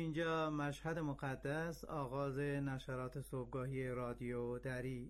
اینجا مشهد مقدس، آغاز نشرات صبحگاهی رادیو دری.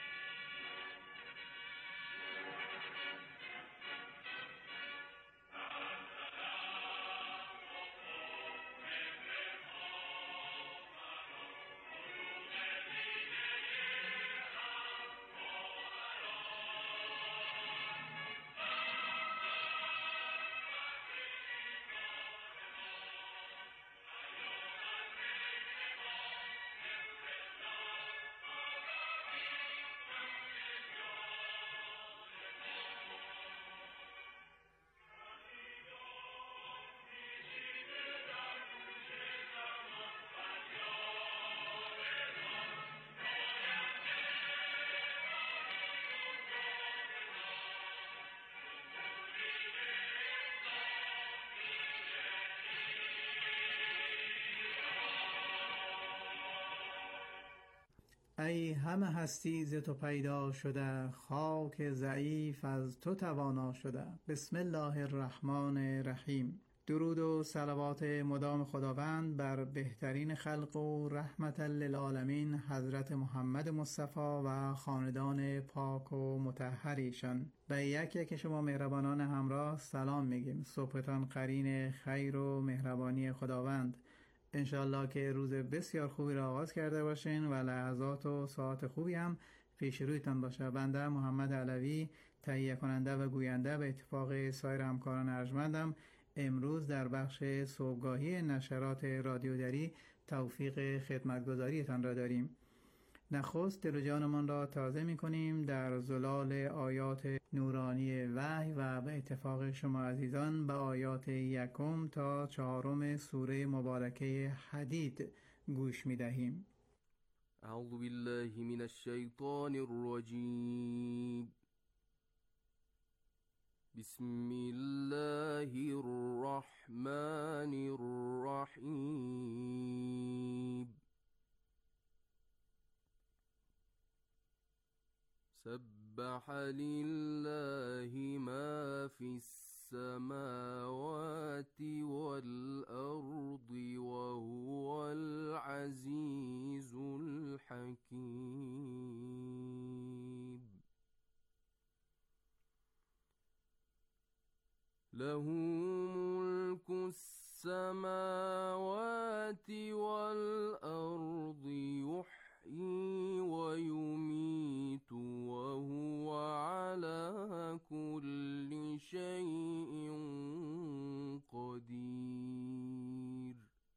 ای همه هستی ز تو پیدا شده، خاک ضعیف از تو توانا شده. بسم الله الرحمن الرحیم. درود و صلوات مدام خداوند بر بهترین خلق و رحمت للعالمین حضرت محمد مصطفی و خاندان پاک و مطهر ایشان. به یک یک شما مهربانان همراه سلام میگیم. صبحتان قرین خیر و مهربانی خداوند. انشالله که روز بسیار خوبی را آغاز کرده باشین و لحظات و ساعت خوبی هم پیش رویتان باشه. بنده محمد علوی، تهیه کننده و گوینده به اتفاق سایر همکاران ارجمندم، امروز در بخش صبحگاهی نشرات رادیو دری توفیق خدمتگزاریتان را داریم. نخست دل و جانمان را تازه می کنیم در زلال آیات نورانی وحی و به اتفاق شما عزیزان به آیات 1 تا 4 سوره مبارکه حدید گوش می دهیم. اعوذ بالله من الشیطان الرجیم. بسم الله الرحمن الرحیم. سبح لله ما في السماوات والأرض وهو العزيز الحكيم. له ملك السماوات والأرض يحيي ويميت وهو على كل شيء قدير.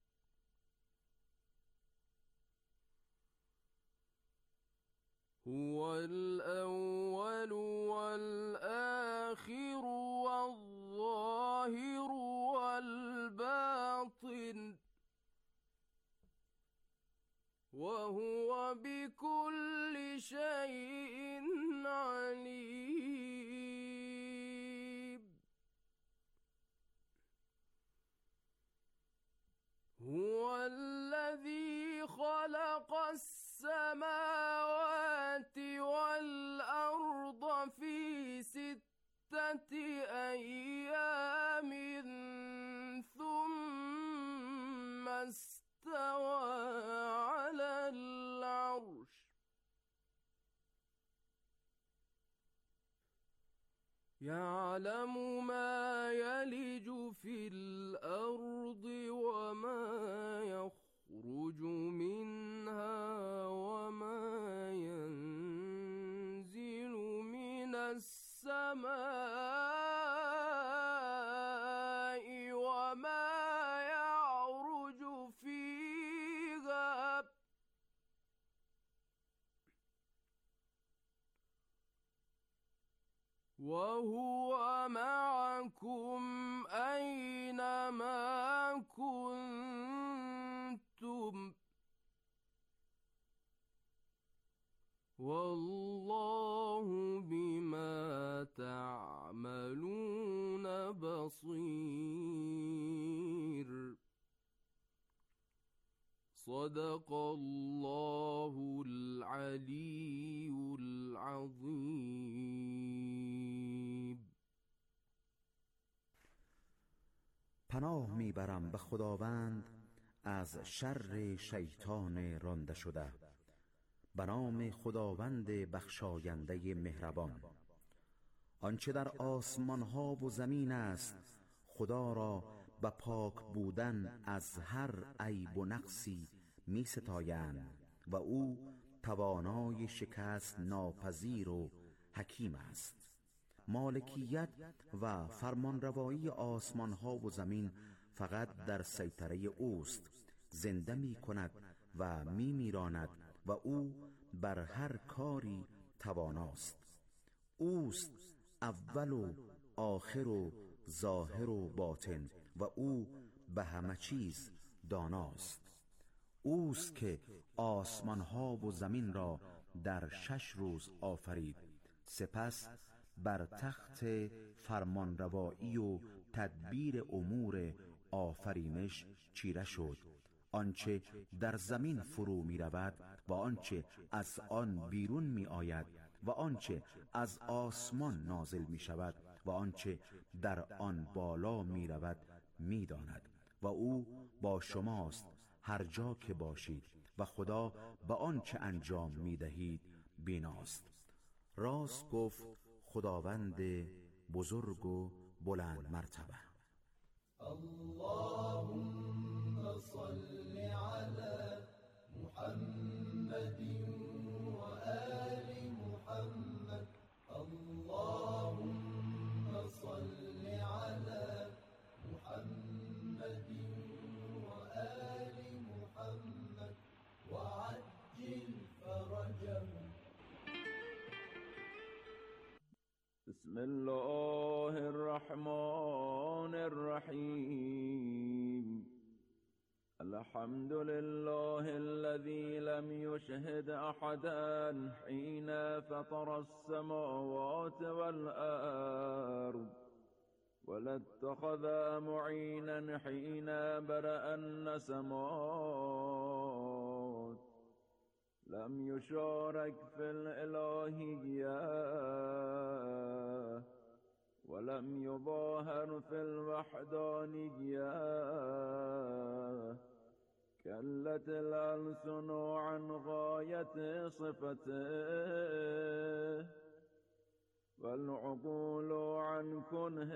هو الأول والآخر والظاهر والباطن وهو بكل شيء عليم. هو الذي خلق السماوات والأرض في 6 أيام ثم استوى على العرش يعلم ما يلج في الأرض وما يخرج منها وما ينزل من السماء وما يعرج فيها وهو معكم أينما كنتم والله بما تعملون بصير. صدق الله العلی العظیم. پناه میبرم به خداوند از شر شیطان رانده شده. به نام خداوند بخشاینده مهربان. آنچه در آسمان ها و زمین است خدا را به پاک بودن از هر عیب و نقصی می ستایند و او توانای شکست ناپذیر و حکیم است. مالکیت و فرمانروایی آسمان ها و زمین فقط در سیطره اوست. زنده می کند و می میراند و او بر هر کاری تواناست. اوست اول و آخر و ظاهر و باطن و او به همه چیز داناست. اوست که آسمان ها و زمین را در 6 روز آفرید، سپس بر تخت فرمانروایی و تدبیر امور آفرینش چیره شد. آنچه در زمین فرو می رود و آنچه از آن بیرون می آید و آنچه از آسمان نازل می شود و آنچه در آن بالا می رود می داند و او با شماست هر جا که باشید و خدا به آنچه انجام می دهید بیناست. راست گفت خداوند بزرگ و بلند مرتبه. اللهم صل على محمد و آل محمد. اللهم صل على محمد و آل محمد وعجل فرجهم. بسم الله الرحمن الرحيم. الحمد لله الذي لم يشهد أحدا حين فطر السماوات والأرض ولا اتخذ معينا حين برأ النسمات. لم يشارك في الإلهية ولم يظاهر في الوحدانية. كلت الألسن عن غاية صفته والعقول عن كنه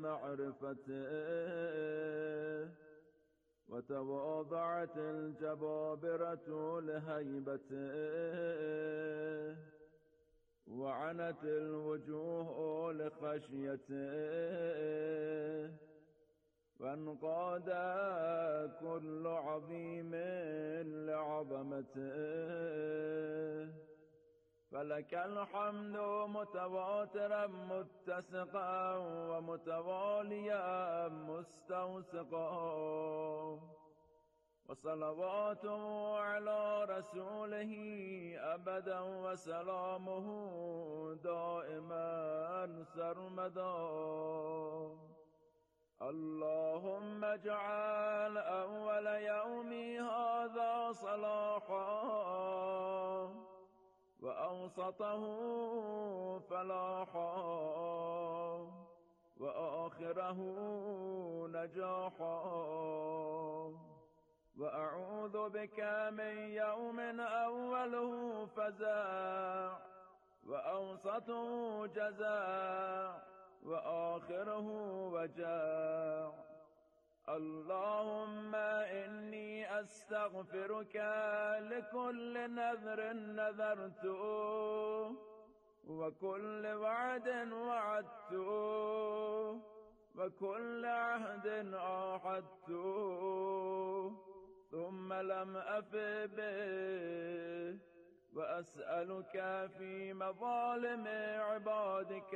معرفته. وتواضعت الجبابرة لهيبته وعنت الوجوه لخشيته. وانقاد كل عظيم لعظمته. فلك الحمد متواترا متسقا ومتواليا مستوسقا. وصلواته على رسوله أبدا وسلامه دائما سرمدا. اللهم اجعل أول يومي هذا صلاحا وأوسطه فلاحا وآخره نجاحا. وأعوذ بك من يوم أوله فزاع وأوسطه جزاع وآخره وجاع. اللهم إني أستغفرك لكل نذر نذرته وكل وعد وعدته وكل عهد عاهدته ثم لم أف به. وأسألك في مظالم عبادك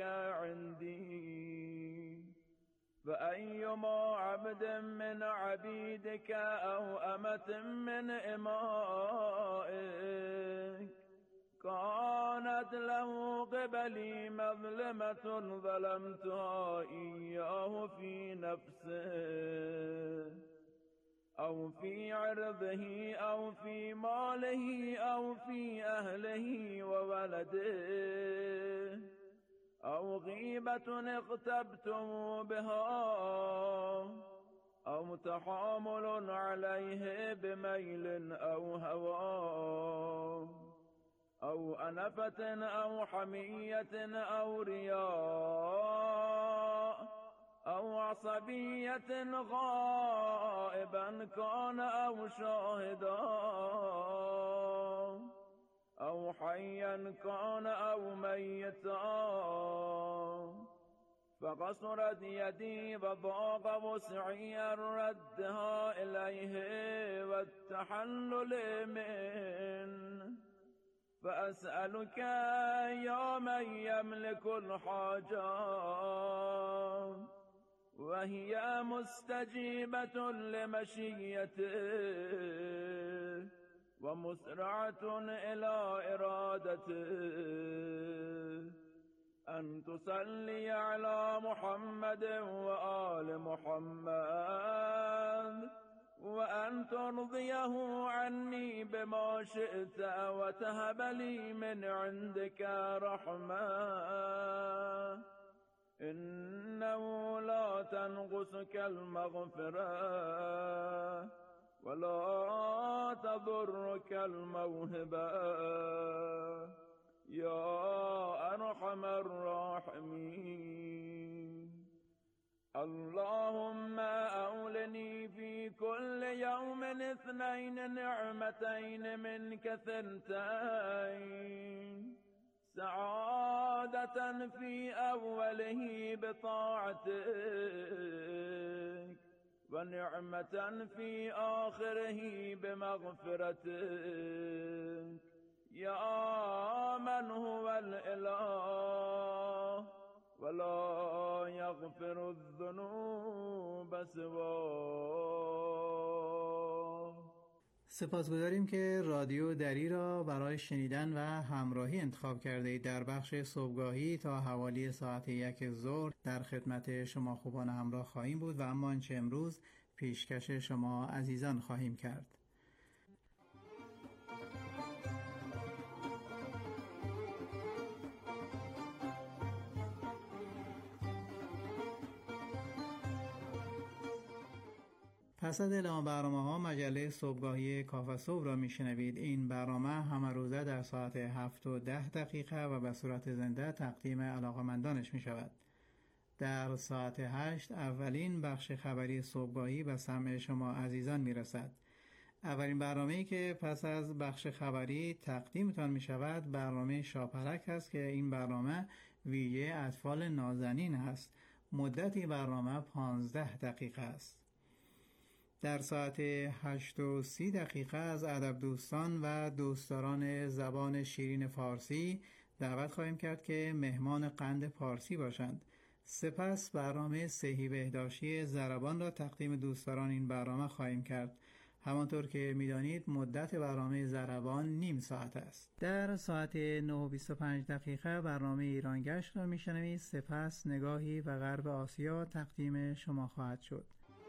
عندي. فأيما عبد من عبيدك أو أمة من إمائك كانت له قبلي مظلمة ظلمتها إياه في نفسه أو في عرضه أو في ماله أو في أهله وولده أو غيبة اغتبته بها أو تحامل عليه بميل أو هوى أو أنفة أو حمية أو رياء أو عصبية غائبا كان أو شاهدا أو حيا كان أو ميتا فقصرت يدي وضاق وسعي ردها إليه والتحلل منه فأسألك يا من يملك الحاجات وهي مستجيبة لمشيته ومسرعة إلى إرادته أن تصلي على محمد وآل محمد وأن ترضيه عني بما شئت وتهب لي من عندك رحمة إنه لا تنقصك المغفرة ولا تضرك الموهبة يا أرحم الراحمين. اللهم أولني في كل يوم 2 نعمتين منك 2 سعادة في أوله بطاعتك ونعمة في آخره بمغفرتك يا من هو الإله ولا يغفر الذنوب سواه. سپاسگزاریم که رادیو دری را برای شنیدن و همراهی انتخاب کرده اید. در بخش صبحگاهی تا حوالی ساعت 1 ظهر در خدمت شما خوبان همراه خواهیم بود و اما آنچه امروز پیشکش شما عزیزان خواهیم کرد. پس از اعلام برنامه‌ها مجله صبحگاهی کاف صبح را میشنوید. این برنامه همه روزه در ساعت 7:10 و به صورت زنده تقدیم علاقمندانش می شود. در ساعت 8 اولین بخش خبری صبحگاهی به سمع شما عزیزان می رسد. اولین برنامه‌ای که پس از بخش خبری تقدیمتان می شود برنامه شاپرک است که این برنامه ویژه اطفال نازنین است. مدت برنامه 15 دقیقه است. در ساعت 8:30 از ادب دوستان و دوستداران زبان شیرین فارسی دعوت خواهیم کرد که مهمان قند پارسی باشند. سپس برنامه صحیح بهداشتی ضربان را تقدیم دوستداران این برنامه خواهیم کرد. همانطور که می‌دانید مدت برنامه ضربان نیم ساعت است. در ساعت 9:25 برنامه ایرانگشت را میشنوید. سپس نگاهی به غرب آسیا تقدیم شما خواهد شد.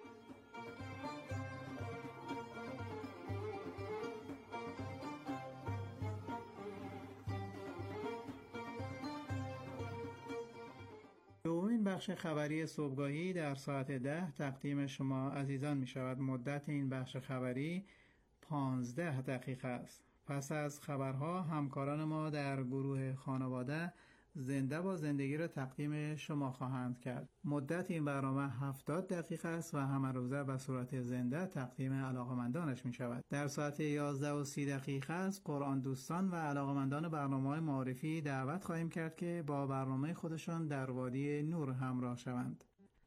دومین بخش خبری صبحگاهی در ساعت 10 تقدیم شما عزیزان می شود. مدت این بخش خبری 15 دقیقه است. پس از خبرها همکاران ما در گروه خانواده زنده با زندگی را تقدیم شما خواهند کرد. مدت این برنامه 70 دقیقه است و همه روزه به صورت زنده تقدیم علاقمندانش می شود. در ساعت 11:30 از قرآن دوستان و علاقمندان برنامه‌های معرفی دعوت خواهیم کرد که با برنامه خودشان در وادی نور همراه شوند.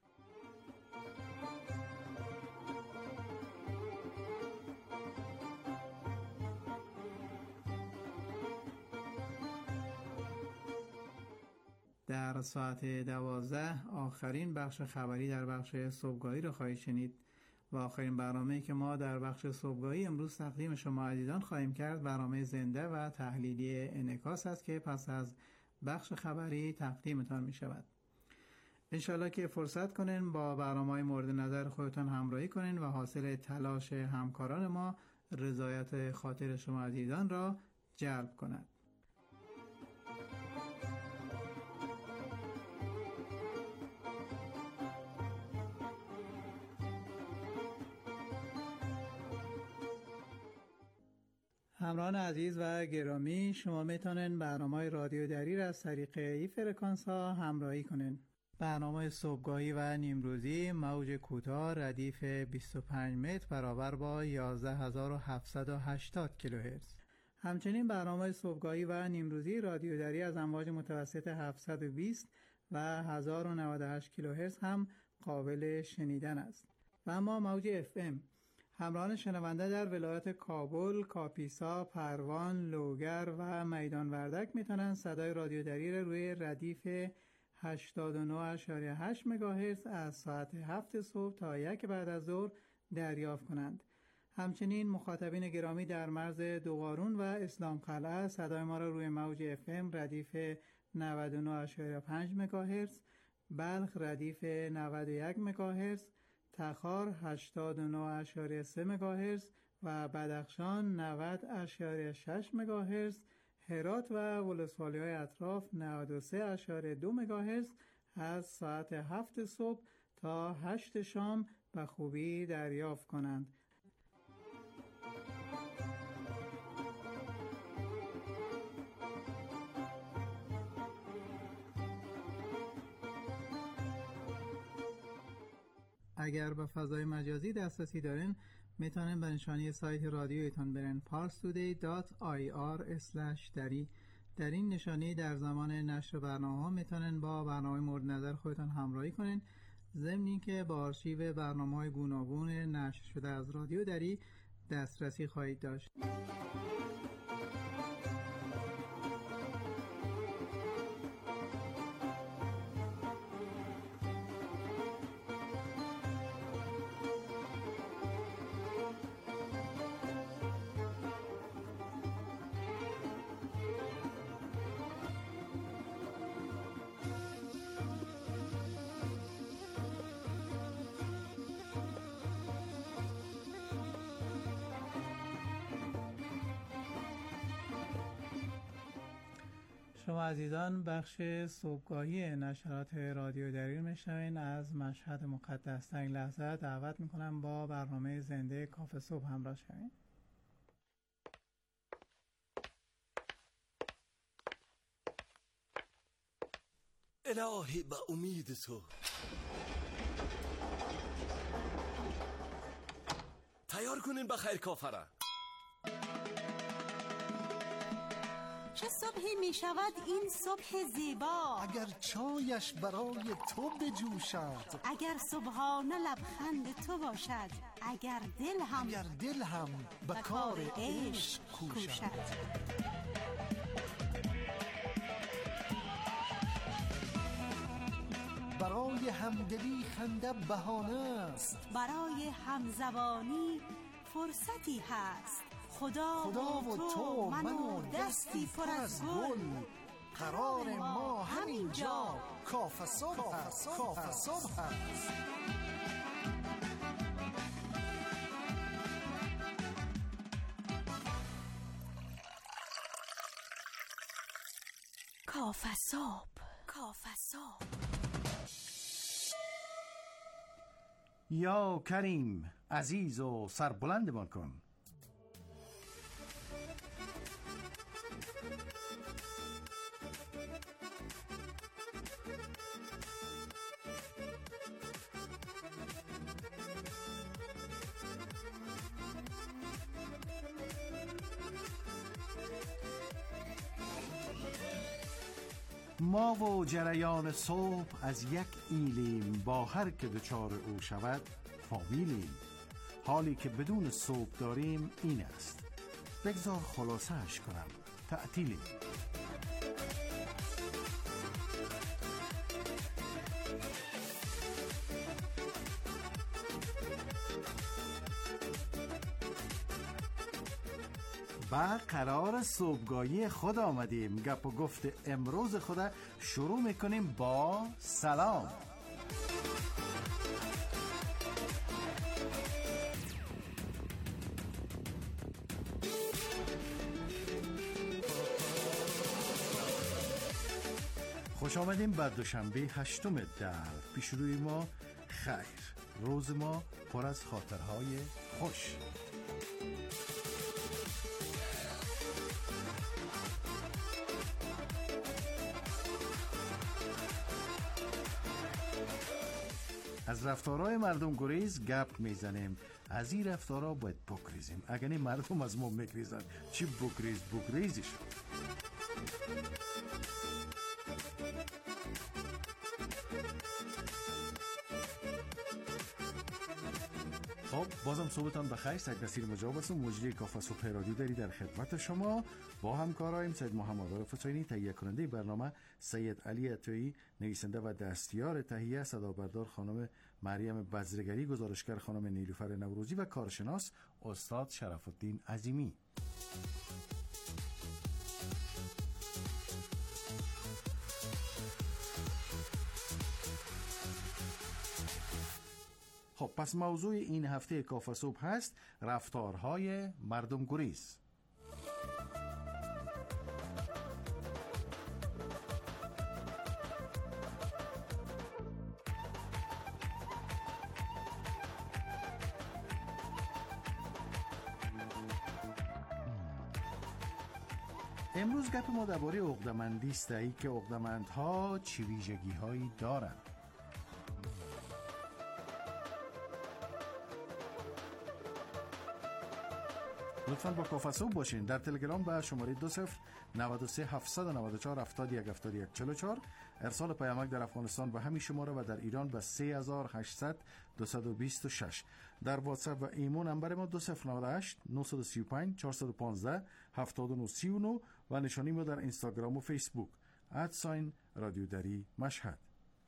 در ساعت 12 آخرین بخش خبری در بخش صبحگاهی را خواهید شنید و آخرین برنامه‌ای که ما در بخش صبحگاهی امروز تقدیم شما عزیزان خواهیم کرد برنامه زنده و تحلیلی انعکاس است که پس از بخش خبری تقدیمتان می شود. انشالله که فرصت کنین با برنامه‌های مورد نظر خودتان همراهی کنین و حاصل تلاش همکاران ما رضایت خاطر شما عزیزان را جلب کند. همراهان عزیز و گرامی، شما میتونین برنامه رادیو دری از طریق این فرکانس ها همراهی کنین. برنامه صبحگاهی و نیمروزی موج کوتاه ردیف 25 متر برابر با 11780 کیلوهرتز. همچنین برنامه صبحگاهی و نیمروزی رادیو دری از امواج متوسط 720 و 1098 کیلوهرتز هم قابل شنیدن است. و اما موج FM همراهان شنونده در ولایت کابل، کاپیسا، پروان، لوگر و میدان وردک میتونن صدای رادیو دری را روی ردیف 89.8 مگاهرتز از ساعت 7 صبح تا 1 بعد از ظهر دریافت کنند. همچنین مخاطبین گرامی در مرز دوقارون و اسلام قلعه صدای ما را روی موج FM ردیف 99.5 مگاهرتز، بلخ ردیف 91 مگاهرتز، تخار 89.3 مگاهرتز و بدخشان 90.6 مگاهرتز، هرات و ولسوالی‌های اطراف 93.2 مگاهرتز از ساعت 7 صبح تا 8 شام به خوبی دریافت کنند. اگر به فضای مجازی دسترسی دارین میتونین به نشانی سایت رادیویتان برن parstoday.ir/dari. در این نشانی در زمان نشر برنامه میتونین با برنامه مورد نظر خودتان همراهی کنین، ضمن اینکه با آرشیو برنامه‌های گوناگون نشر شده از رادیو دری دسترسی خواهید داشت. شما عزیزان بخش صبحگاهی نشرات رادیو دری میشنوین. از مشهد مقدس در این لحظه دعوت میکنم با برنامه زنده کافه صبح همراه شوین. الهی به امید تو تیار کنین بخیر کافره. چه صبحی می شود این صبح زیبا، اگر چایش برای تو بجوشد، اگر صبحانه لبخند تو باشد، اگر دل هم به کار عشق کوشد. برای همدلی خنده بهانه است، برای همزبانی فرصتی هست. خدا و تو من و دستی پر از گل، قرار ما همینجا کافه صبح است. کافه صبح. یا کریم عزیز و سربلندمان کن. ما و جریان صبح از یک ایلیم، با هر که دچار او شود فامیلیم. حالی که بدون صبح داریم این است، بگذار خلاصه‌اش کنم، تعطیلیم. با قرار صبحگاهی خود آمدیم. گپ و گفت امروز خود شروع میکنیم با سلام. خوش آمدیم به دوشنبه 8 در. پیش روی ما خیر، روز ما پر از خاطرهای خوش. از رفتارهای مردم گریز گپ میزنیم. از این رفتارها باید بگریزیم. اگر این مردم از ما میگریزن چی بگریزیش. خب بازم صبحتان بخیر. سید نصیر مجاب هستم، مجری کافه صبح رادیو دری در خدمت شما. با همکارایم سید محمد عارف حسینی، تهیه کننده برنامه سید علی عطایی، نویسنده و دستیار تهیه، صدابردار خانم مریم بزرگری، گزارشگر خانم نیلوفر نوروزی و کارشناس استاد شرف الدین عظیمی. خب پس موضوع این هفته کافه صبح هست رفتارهای مردم گریز. امروز گپ ما درباره عقده‌مندی است، ای که عقده‌مندها چه ویژگی‌هایی دارند. لطفاً با کافه صبح باشین. در تلگرام به شماره 20-93-794-71-71-44 ارسال پیامک در افغانستان به همین شماره و در ایران به 3800-226. در واتساپ و ایمو نمبر ما 2098-935-415-7939 و نشانی ما در اینستاگرام و فیسبوک @رادیو دری مشهد.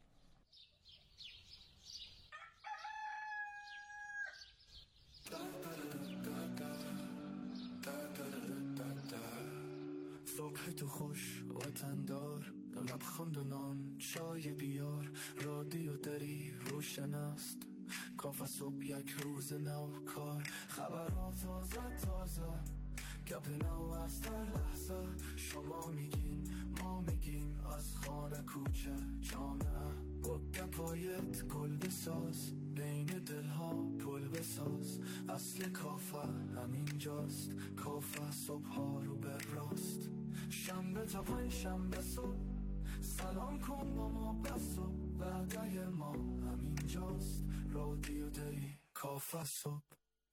صبح تو خوش وطندار، لبخند و نان چای بیار، رادیو دری روشن است، کافه صبح یک روز نو کار، خبرها تازه گپ نو از در لحظه، شما میگین ما میگیم، از خانه کوچه جامعه، با گپایت گل بساز، بین دلها پل بساز، اصل کافه همینجاست، کافه صبح ها رو بر راست، شنبه تا پنج شنبه صبح، سلام کن با ما بس و بعده ما همینجاست، رادیو دری کافه صبح.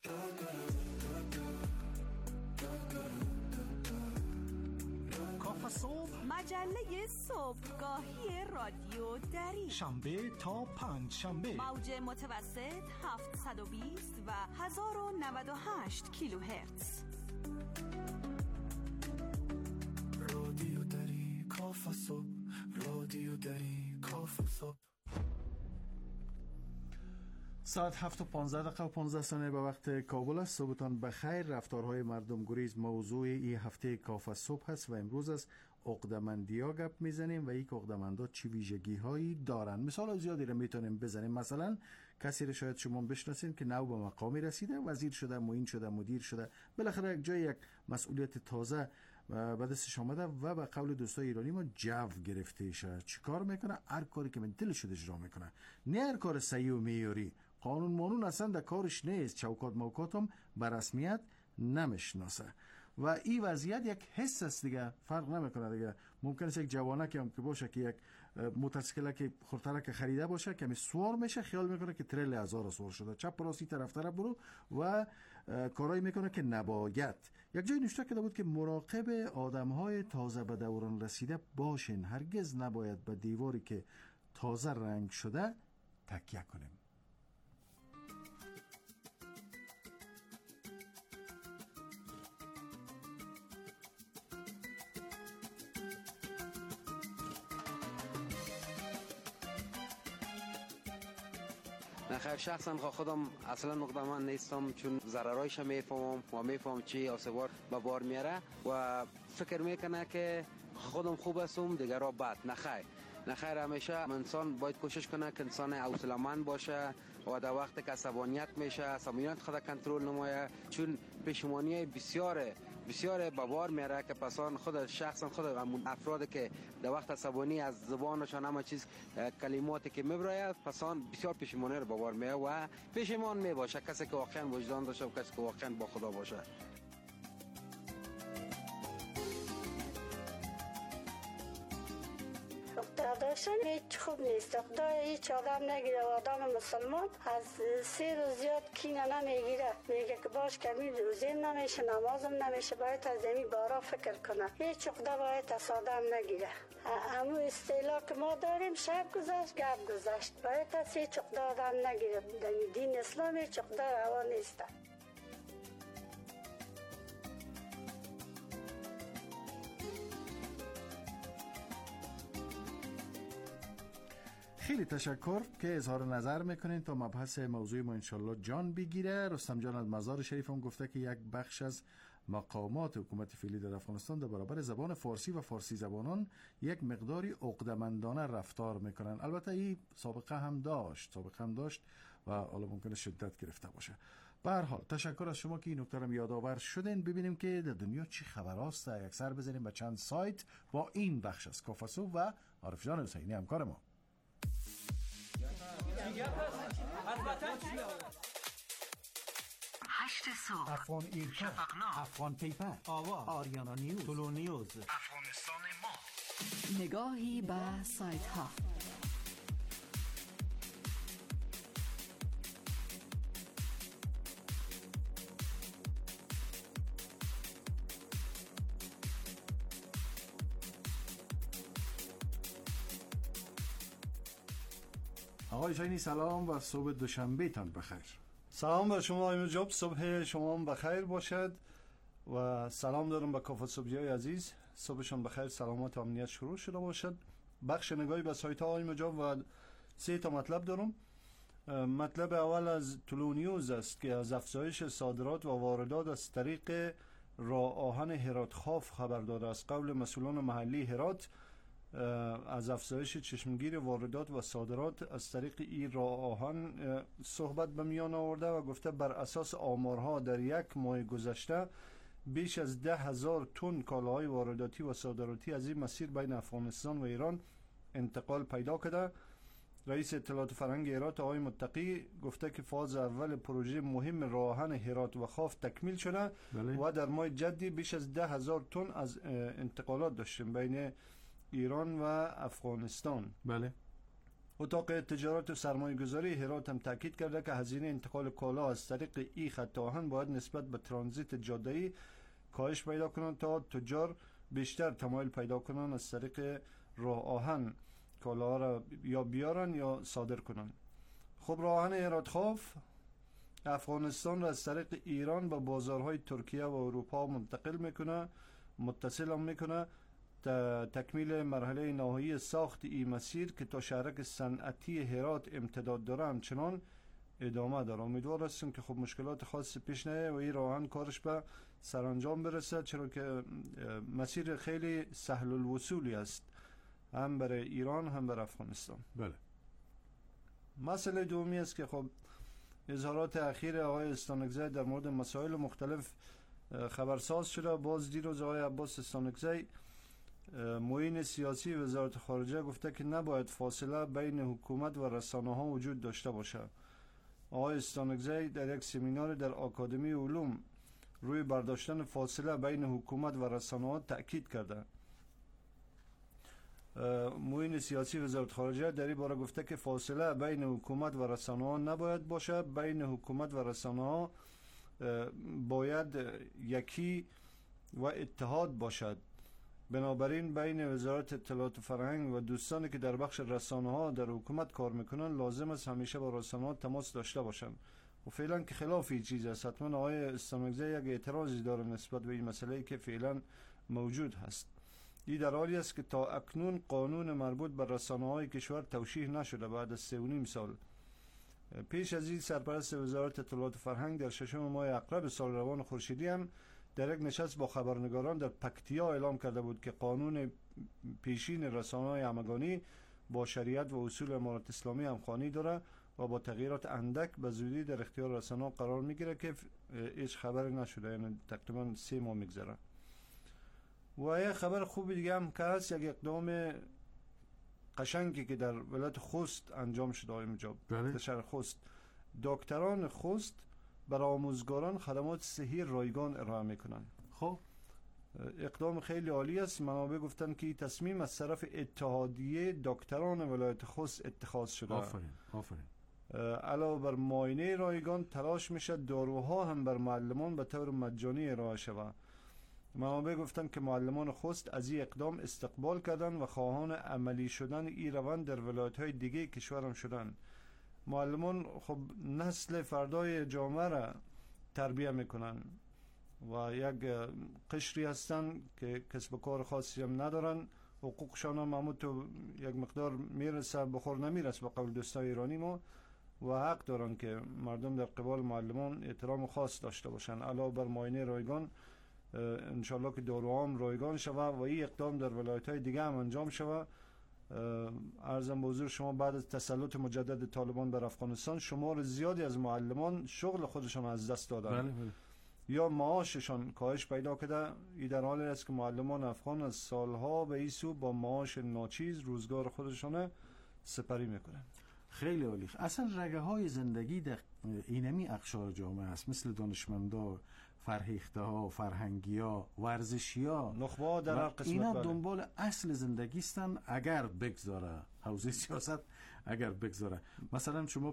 کافه صبح، مجله صبحگاهی رادیو دری، شنبه تا پنج شنبه، موج متوسط 720 و 1098 کیلوهرتز. رادیو دری کافه صبح، رادیو دری کافه صبح. ساعت 7:15 و 15 ثانیه به وقت کابل است. صبحتان بخیر. رفتارهای مردم گریز موضوع این هفته کافه صبح است و امروز از عقده‌مندی‌ها گپ میزنیم و یک عقده‌مندها چه ویژگی‌هایی دارند. مثال زیادی رو میتونیم بزنیم. مثلا کسی رو شاید شما بشناسید که نو به مقامی رسیده، وزیر شده، معین شده، مدیر شده، بالاخره یک جای یک مسئولیت تازه به دستش آمده و به قول دوستای ایرانی ما جو گرفته شه. چیکار میکنه؟ هر کاری که من دلش شده اجرا میکنه، نه هر کار صحیح و معیاری. قانون مانون اصلا در کارش نیست، چوکات موکاتم به رسمیت نمیشناسه و این وضعیت یک حس است دیگه، فرق نمیکنه دیگه. ممکن است یک جوانک هم که باشه که یک موتورسیکل که خورترک خریده باشه کمی سوار میشه، خیال میکنه که تریل 1000 سوار شده، چپ راستی طرف برو و کارایی میکنه که نباید. یک جای نوشته کرده بود که مراقب آدمهای تازه به دوران رسیده باشین، هرگز نباید به دیواری که تازه رنگ شده تکیه کنیم. نخیر، شخصا خودم اصلا عقده‌مند نیستم، چون ضررایش میفهمم و میفهمم چی آسیبار به بار میاره و فکر میکنه که خودم خوب هستم دیگرها بد. نخیر، همیشه انسان باید کوشش کنه که انسان حوصله‌مند باشه و در وقت که عصبانیت میشه عصبانیت خود کنترل نمایه، چون پشیمانی بسیار به بار میاره که پسان خود شخصا خود افراد که در وقت عصبانی از زبانشان همه چیز کلماتی که میبراید پسان بسیار پشیمانی رو به بار میاره و پشیمان میباشه کسی که واقعا وجدان داشته و کسی که واقعا با خدا باشه. دختر کشتن هیچ خوب نیست. خدا هیچ آدم نگیره و آدم مسلمان از 3 روز زیاد کینه نمیگیره. میگه که باش کمی روزیم نمیشه، نمازم نمیشه، باید از زمین بارا فکر کنه. هیچ خدا باید از آدم نگیره. امو اصطلاح که ما داریم شب گذشت گرد گذشت، باید از هیچ خدا آدم نگیره. دین اسلام هیچ خدا روا نیست. خیلی تشکر که اظهار نظر میکنین تا مبحث موضوع ما انشالله جان بگیره. رستم جان از مزار شریف هم گفته که یک بخش از مقامات حکومت فعلی در افغانستان در برابر زبان فارسی و فارسی زبانان یک مقداری عقده‌مندانه رفتار میکنن. البته این سابقه هم داشت و حالا ممکنه شدت گرفته باشه. به هر حال تشکر از شما که این نکته رو یادآور شدین. ببینیم که در دنیا چی خبر است. یک سر بزنیم به چند سایت با این بخش از کافسو و عارف جان حسینی همکار ما. هشت صبح، افغان ایرکا، شفقنامه، افغان پیپر، آواز، آریانا نیوز، طلو نیوز، افغانستان ما. نگاهی به سایت ها. آقای شاینی سلام و صبح دوشنبه تان بخیر. سلام بر شما آقای مجاب، صبح شما بخیر باشد و سلام دارم به کافه صبحیای عزیز، صبحشان بخیر، سلامت و امنیت شروع شده باشد. بخش نگاهی به سایت ها آقای مجاب و 3 تا مطلب دارم. مطلب اول از طلو نیوز است که از افزایش صادرات و واردات از طریق راه آهن هرات خاف خبر داده. از قول مسئولان محلی هرات از افزایش چشمگیر واردات و صادرات از طریق این راه آهن صحبت به میان آورده و گفته بر اساس آمارها در 1 ماه گذشته بیش از 10,000 تن کالاهای وارداتی و صادراتی از این مسیر بین افغانستان و ایران انتقال پیدا کرده. رئیس اطلاعات فرهنگ هرات آقای متقی گفته که فاز اول پروژه مهم راه آهن هرات و خاف تکمیل شده و در ماه جدی بیش از 10,000 تن از انتقالات داشتیم بین ایران و افغانستان. بله. اتاق تجارت و سرمایه گذاری هرات هم تاکید کرده که هزینه انتقال کالا از طریق این خط آهن باید نسبت به ترانزیت جاده‌ای کاهش پیدا کنند تا تجار بیشتر تمایل پیدا کنند از طریق راه آهن کالا را یا بیارن یا صادر کنند. خب راه آهن هرات خاف افغانستان را از طریق ایران به بازارهای ترکیه و اروپا منتقل میکنه، متصل هم میکنه. تکمیل مرحله نهایی ساخت این مسیر که تا شهرک صنعتی هرات امتداد داره همچنان ادامه داره. امیدوار هستیم که خب مشکلات خاصی پیش نیاد و این راه آهن کارش به سرانجام برسه، چرا که مسیر خیلی سهل الوصولی است هم برای ایران هم برای افغانستان. بله. مسئله دومی است که خب اظهارات اخیر آقای استانکزی در مورد مسائل مختلف خبرساز شده. باز دیروز آقای عباس استانکزی معین سیاسی وزارت خارجه گفته که نباید فاصله بین حکومت و رسانه ها وجود داشته باشه. آقای استانکزی در یک سمینار در آکادمی علوم روی برداشتن فاصله بین حکومت و رسانه ها تأکید کرده. معین سیاسی وزارت خارجه در این باره گفته که فاصله بین حکومت و رسانه ها نباید باشه. بین حکومت و رسانه ها باید یکی و اتحاد باشد. بنابراین بین وزارت اطلاعات و فرهنگ و دوستانی که در بخش رسانه ها در حکومت کار میکنن لازم است همیشه با رسانه ها تماس داشته باشن. و فعلا که خلاف این چیز است. حتما آقای استانکزی یک اعتراضی داره نسبت به این مسئله که فعلا موجود هست. این در حالی است که تا اکنون قانون مربوط به رسانه های کشور توشیح نشده. بعد از 3.5 سال پیش از این سرپرست وزارت اطلاعات و فرهنگ در 6 ماه عقرب سال روان خورشیدی هم در یک نشست با خبرنگاران در پکتیا اعلام کرده بود که قانون پیشین رسانه‌های همگانی با شریعت و اصول امارت اسلامی همخوانی داره و با تغییرات اندک به زودی در اختیار رسانه‌ها قرار میگیره که هیچ خبری نشده، یعنی تقریبا 3 ماه میگذره. و یک خبر خوبی دیگه هم که هست، یک اقدام قشنگی که در ولایت خوست انجام شده آقای مجاب. در شهر خوست دکتران خوست برای آموزگاران خدمات صحی رایگان ارائه میکنن. خب اقدام خیلی عالی است. منابع گفتن که این تصمیم از طرف اتحادیه دکتران ولایت خوست اتخاذ شده. آفرین. علاوه بر معاینه رایگان تلاش میشه داروها هم بر معلمان به طور مجانی ارائه شود. منابع گفتن که معلمان خوست از این اقدام استقبال کردن و خواهان عملی شدن این روند در ولایت‌های دیگه کشور هم شدن. معلمان خب نسل فردای جامعه را تربیت میکنن و یک قشری هستن که کسب و کار خاصی هم ندارن. حقوقشان هم همون تو یک مقدار میرسه بخور نمیرسه به قول دوستای ایرانی ما، و حق دارن که مردم در قبال معلمان احترام خاص داشته باشن. علاوه بر معاینه رایگان انشالله که داروها هم رایگان شوه و این اقدام در ولایت‌های دیگه هم انجام شوه. عرضم به حضور شما بعد از تسلط مجدد طالبان بر افغانستان شمار زیادی از معلمان شغل خودشان از دست دادن. بله. یا معاششان کاهش پیدا کرده. این در حالی است که معلمان افغان از سالها به این سو با معاش ناچیز روزگار خودشان سپری میکنن. خیلی عالی. اصلا رگه های زندگی در اینمی اقشار جامعه است، مثل دانشمندا، فرهیخته ها، فرهنگی ها، ورزشی ها، نخبه ها در هر قسمت. اینا دنبال اصل زندگی استن اگر بگذاره حوزه سیاست، اگر بگذاره. مثلا شما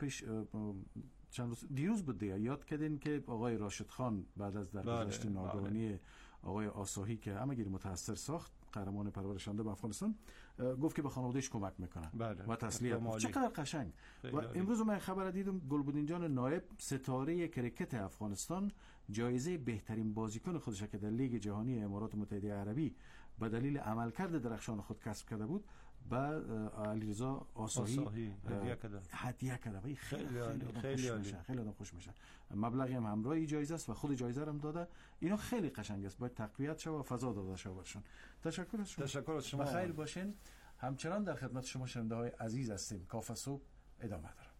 دیروز بود دیگه یاد کردین که آقای راشد خان بعد از درگذشت ناگهانی آقای آساهی که همگیر متاثر ساخت، قهرمان پرورشنده به افغانستان، گفت که به خانوادهش کمک میکنن و تسلیت. چقدر قشنگ. و امروز من خبر دیدم گلبدین جان نایب ستاره کرکت افغانستان جایزه بهترین بازیکن خودش که در لیگ جهانی امارات متحده عربی به دلیل عملکرد درخشان خود کسب کرده بود به علیرضا آساهی هدیه کرده. خیلی خوش میشه. مبلغی هم همراه این جایزه است و خود جایزه هم داده. اینا خیلی قشنگ است، باید تقویت شه و فضا داده شه برشون. تشکر از شما. بخیر باشین. همچنان در خدمت شما شنونده های عزیز هستیم. کافه صبح ادامه داره.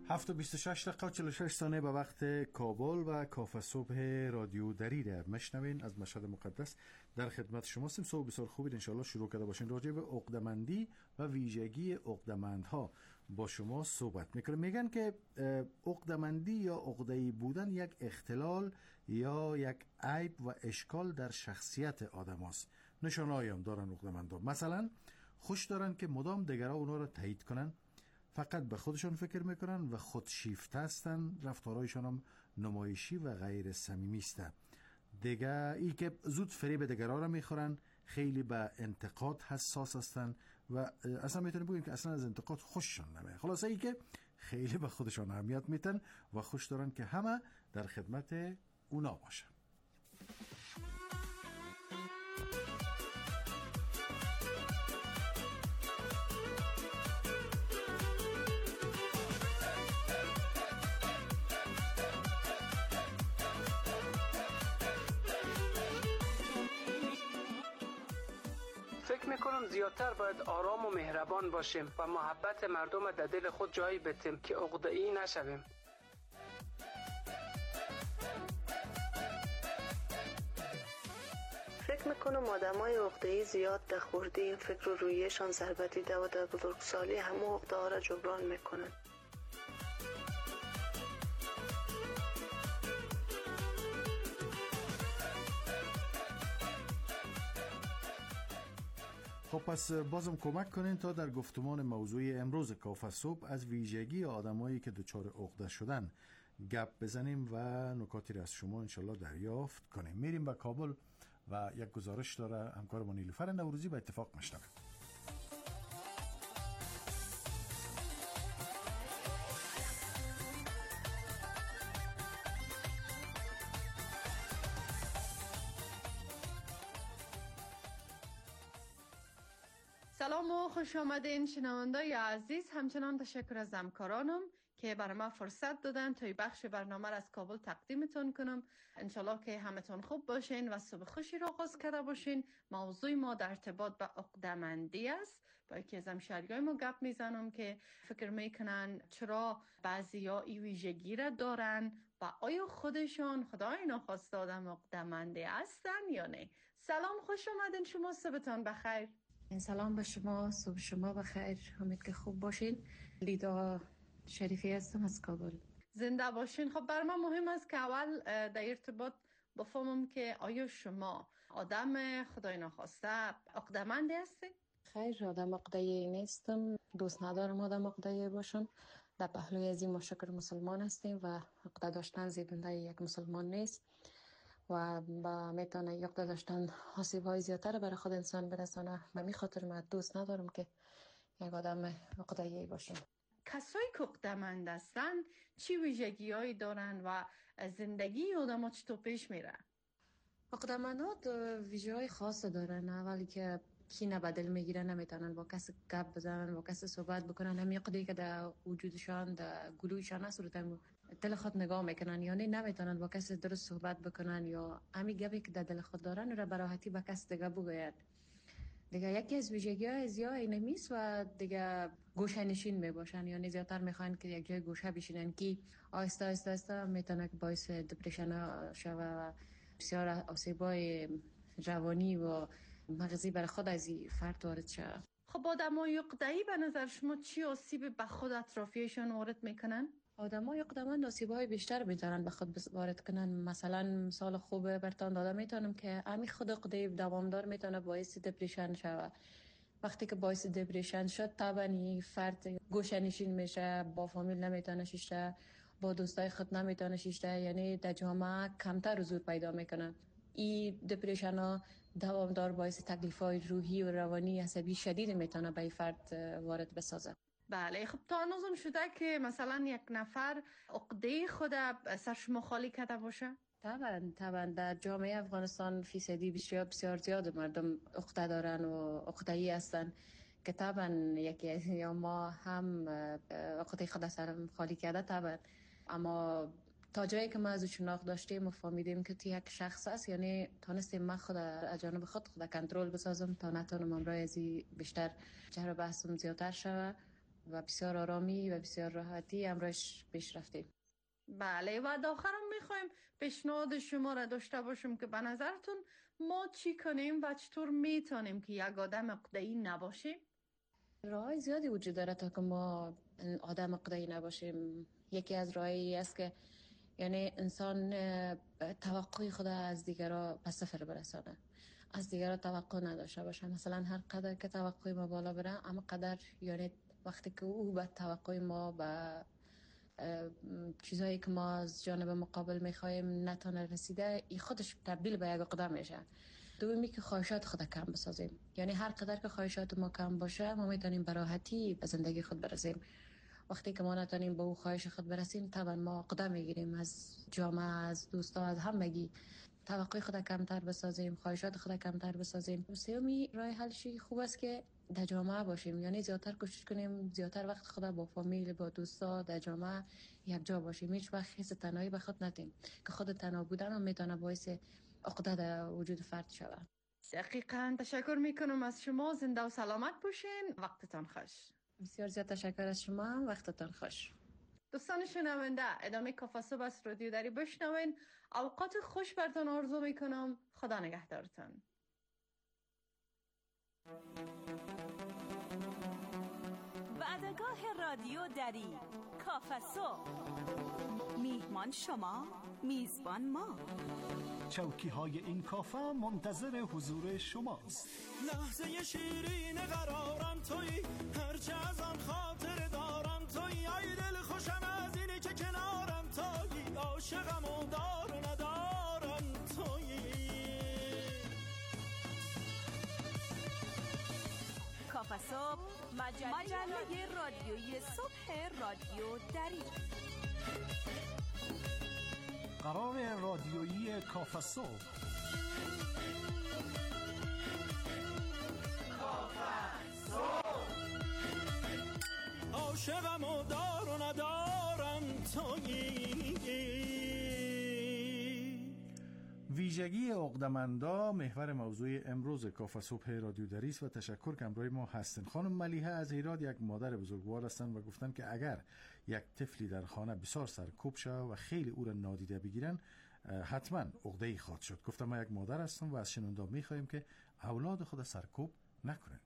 7:26 و 46 ثانیه به وقت کابل و کافه صبح رادیو دریره مشنوین از مشهد مقدس. در خدمت شما هستیم. صبح بسیار خوبی انشالله شروع کرده باشین. راجع به عقده‌مندی و ویژگی عقده‌مندها با شما صحبت میکنم. میگن که عقده‌مندی یا عقده‌ای بودن یک اختلال یا یک عیب و اشکال در شخصیت آدم هست. نشانه‌ای هم دارن عقده‌مندا. مثلا خوش دارن که مدام دیگرها اونا را تایید کنن، فقط به خودشان فکر میکنن و خودشیفته هستن، رفتارهایشان هم نمایشی و غیر صمیمی است. دیگه ای که زود فریب دیگرها را میخورن، خیلی به انتقاد حساس هستن و اصلا میتونیم بگیم که اصلا از انتقاد خوششان نمیاد. خلاصه ای که خیلی به خودشان اهمیت میتن و خوش دارن که همه در خدمت اونا باشن. فکر میکنم زیادتر باید آرام و مهربان باشیم و محبت مردم در دل خود جایی بدیم که عقده‌ای نشویم. فکر میکنم آدمای عقده‌ای زیاد در خردی فکر و رویشان ضربت دیده و در بزرگسالی همه عقده‌ها را جبران میکنن. خب پس بازم کمک کنین تا در گفتمان موضوع امروز کافه صبح از ویژگی آدمایی که دچار عقده شدن گپ بزنیم و نکاتی را از شما انشالله دریافت کنیم. میریم به کابل و یک گزارش داره همکارمون نیلوفر نوروزی به اتفاق مشنویم. سلام و خوش آمدین شنوندای عزیز. همچنان تشکر از همکارانم که برای ما فرصت دادن تا این بخش برنامه را از کابل تقدیمتون کنم. انشالله که همتون خوب باشین و صبح خوشی را آغاز کرده باشین. موضوع ما در ارتباط به عقده‌مندی است. با یکی از همشهریای ما گپ میزنم که فکر میکنن چرا بعضیا این ویژگی را دارن و آیا خودشان خدای ناخواسته آدم عقده‌مندی هستن یا نه. سلام، خوش آمدین. شما صبحتون بخیر. سلام به شما، صبح شما بخیر. امید که خوب باشین. لیدا شریفی هستم از کابل. زنده باشین. خب بر من مهم است که اول در ارتباط بفهمم که آیا شما آدم خدای ناخواسته عقده‌مندی هستین؟ خیر، آدم عقده‌ای نیستم. دوست ندارم آدم عقده‌ای باشم. در پهلوی از این ما شکر مسلمان هستیم و عقده داشتن زیبنده یک مسلمان نیست و میتونه عقده داشتن آسیب‌های زیادتر برای خود انسان برسانه. به می خاطر من دوست ندارم که یک آدم عقده‌ای باشم. کسایی که عقده‌مند هستن چی ویژگی‌هایی دارن و زندگی آدم‌ها چطور پیش میره؟ عقده‌مندات ویژگی‌های خاص دارن. اولی که کینه به دل میگیرن، نمیتونن با کسی گپ بزنن، با کسی صحبت بکنن. همین عقده‌ای که در وجودشان، در گلویشان هست رو دل خود نگاه میکنن، یعنی نمیتونن با کسی درست صحبت بکنن یا همین گپی که در دل خود دارن رو به راحتی به کسی دیگه بگوید. دیگه یکی از ویژگی‌های زیاد اینمیست و دیگه گوشه نشین میباشن، یعنی زیادتر میخوان که یک جای گوشه بشینن که آهسته آهسته میتونه که باعث دپرشن شوه و بسیار آسیب‌های روانی و مغزی برای خود از این فرد وارد شوه. خب آدمای عقده‌ای به نظر شما چی آسیب به خود اطرافیشون وارد میکنن؟ آدمای عقده‌مند آسیب‌های بیشتر میتونن به خود وارد کنن. مثلا مثال خوب براتون داده میتونم که همین خود عقده دوامدار میتونه باعث دپرشن شوه. وقتی که باعث دپرشن شد طبعا این فرد گوشه نشین میشه، با فامیل نمیتونه شیشته، با دوستای خود نمیتونه شیشته، یعنی در جامعه کمتر حضور پیدا میکنن. این دپرشن ها دوامدار باعث تکلیف‌های روحی و روانی عصبی شدید میتونه به فرد وارد بسازه. بله. خب تا هنوزم شده که مثلا یک نفر عقده خود سر شما خالی کرده باشه؟ طبعا در جامعه افغانستان فیصدی بسیار زیاد مردم عقده دارن و عقده‌ای هستن که طبعا یکی از یا ما هم عقده خود سر خالی کرده طبعا، اما تا جایی که ما از شناخت داشتیم و فهمیدیم که یک شخص است، یعنی تونستیم من خود از جانب خود کنترل بسازم تا نتونم امرای ازی بیشتر جهر بحثم زیادتر شوه و بسیار آرامی و بسیار راحتی امروز پیش رفتیم. بله و داخرم میخوایم پیشنهاد شما را داشته باشیم که به نظرتون ما چی کنیم و چطور میتونیم که یک آدم عقده‌ای نباشیم؟ راه‌های زیادی وجود داره تا که ما آدم عقده‌ای نباشیم. یکی از راهایی است که یعنی انسان توقع خود از دیگران به صفر برسانه، از دیگران توقع نداشته باشه. مثلا هر قدر که توقع ما بالا بره، اما قدر یعنی وقتی که او به توقع ما به چیزایی که ما از جانب مقابل میخوایم نتونه رسیده، این خودش تبدیل به یک عقده میشه. دومی که خواهشات خود کم بسازیم، یعنی هر قدر که خواهشات ما کم باشه ما میتونیم به راحتی به زندگی خود برسیم. وقتی که ما نتونیم به او خواهش خود برسیم طبعا ما عقده میگیریم از جامعه، از دوستا، از همگی. توقع خود کمتر بسازیم، خواهشات خود کمتر بسازیم. سومی راه حلشی خوب است که در جامعه باشیم، یعنی زیادتر کوشش کنیم زیادتر وقت خود با فامیل، با دوستا در جامعه یک جا باشیم. هیچ وقت حس تنهایی به خود ندیم که خود تنها بودن هم میتونه باعث عقده در وجود فرد شود. دقیقاً. تشکر میکنم از شما. زنده و سلامت باشین. وقتتان خوش. بسیار زیاد تشکر از شما. وقتتان خوش. دوستان شنونده، ادامه کافه صبح از رادیو دری بشنوین. اوقات خوش برتان آرزو میکنم. خدا نگهدارتان. وعدگاه رادیو دری، کافه صبح. میهمان شما، میزبان ما. چوکی های این کافه منتظر حضور شماست. لحظه شیرین قرارم توی، هرچه از آن خاطر دارم توی. ای دل خوشم از اینی که کنارم توی، عاشقم و دار و ندارم توی. کافه صبح، مجله رادیویی صبح رادیو دری. قرار رادیویی کافه صبح. عاشقم و دار و ندارم تویی. ویژگی عقده‌مندا محور موضوع امروز کافه صبح رادیو دری است و تشکر که همراه ما هستن. خانم ملیحه از هرات یک مادر بزرگوار هستند و گفتن که اگر یک طفلی در خانه بسیار سرکوب شود و خیلی او را نادیده بگیرن حتما عقده‌ای خواهد شد. گفتم ما یک مادر هستم و از شنونده می‌خوایم که اولاد خود سرکوب نکنن.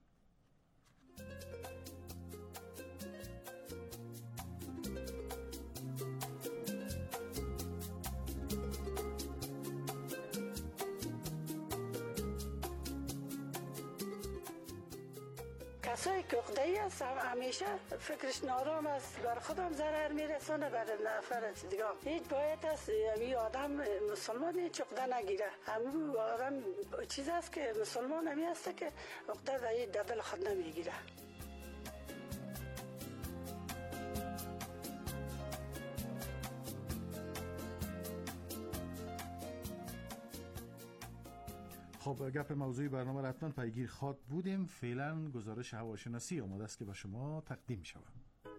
کسایی که عقده‌ای هستن همیشه فکرش نارام است، بر خودم ضرر میرسونه، بر نفر دیگه. هیچ باید است این آدم مسلمان هیچ عقده نگیره. همون آدم چیز است که مسلمان همی هسته که عقده در دل خود نمیگیره. خب گپ موضوعی برنامه را حتما پیگیر خواد بودیم. فعلا گزارش هواشناسی آماده است که به شما تقدیم می شود.